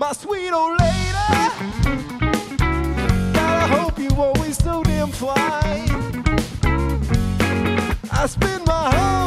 my sweet old lady. God, I hope you always so damn fine. I spend my whole